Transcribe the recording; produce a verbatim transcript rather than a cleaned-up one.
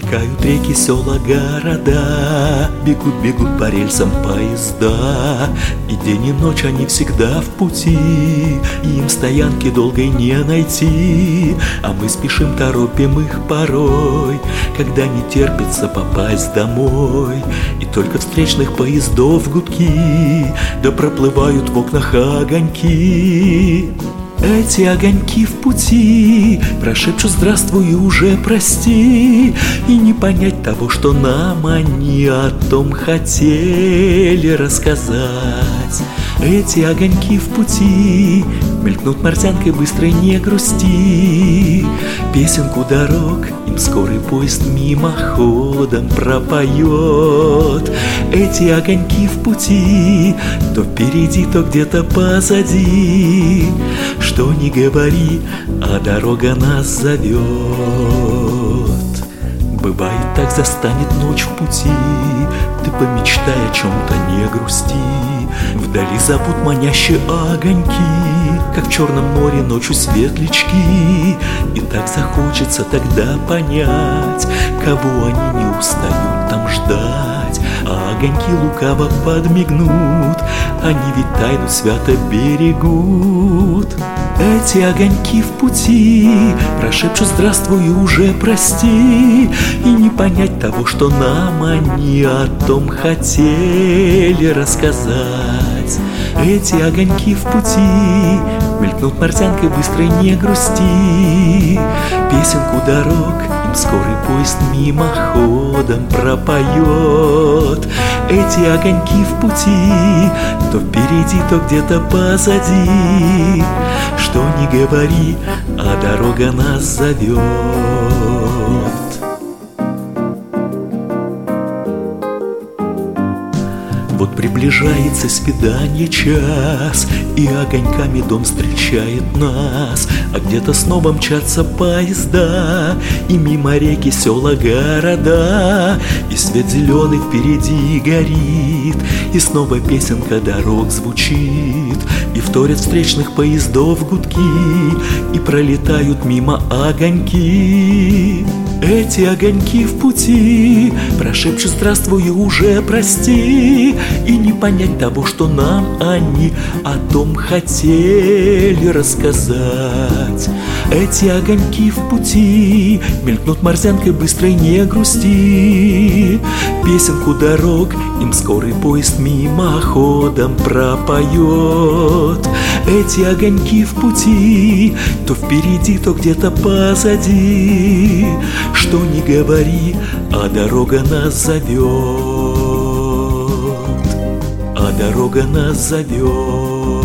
Мелькают реки, села, города, бегут, бегут по рельсам поезда. И день и ночь они всегда в пути, и им стоянки долгой не найти. А мы спешим, торопим их порой, когда не терпится попасть домой. И только встречных поездов гудки, да проплывают в окнах огоньки. Эти огоньки в пути прошепчут здравствуй и уже прости, и не понять того, что нам они о том хотели рассказать. Эти огоньки в пути мелькнут мартянкой быстрой, не грусти. Песенку дорог им скорый поезд мимоходом пропоет. Эти огоньки в пути то впереди, то где-то позади. Что ни говори, а дорога нас зовет. Бывает, так застанет ночь в пути, ты помечтай о чем-то, не грусти. Вдали зовут манящие огоньки, как в Черном море ночью светлячки. И так захочется тогда понять, кого они не устают там ждать. А огоньки лукаво подмигнут, они ведь тайну свято берегут. Эти огоньки в пути прошепчут здравствуй и уже прости, и не понять того, что нам они о том хотели рассказать. Эти огоньки в пути мелькнут мартянкой быстрой, не грусти. Песенку дорог им скорый поезд мимоходом пропоет. Эти огоньки в пути то впереди, то где-то позади. Что ни говори, а дорога нас зовет. Вот приближается свидание час, и огоньками дом встречает нас. А где-то снова мчатся поезда, и мимо реки, села, города. И свет зеленый впереди горит, и снова песенка дорог звучит. И вторят встречных поездов гудки, и пролетают мимо огоньки. Эти огоньки в пути прошепчут здравствуй и уже прости, и не понять того, что нам они о том хотели рассказать. Эти огоньки в пути мелькнут мартянкой быстрой, не грусти. Песенку дорог им скорый поезд мимоходом пропоет. Эти огоньки в пути то впереди, то где-то позади. Что ни говори, а дорога нас зовет. А дорога нас зовет.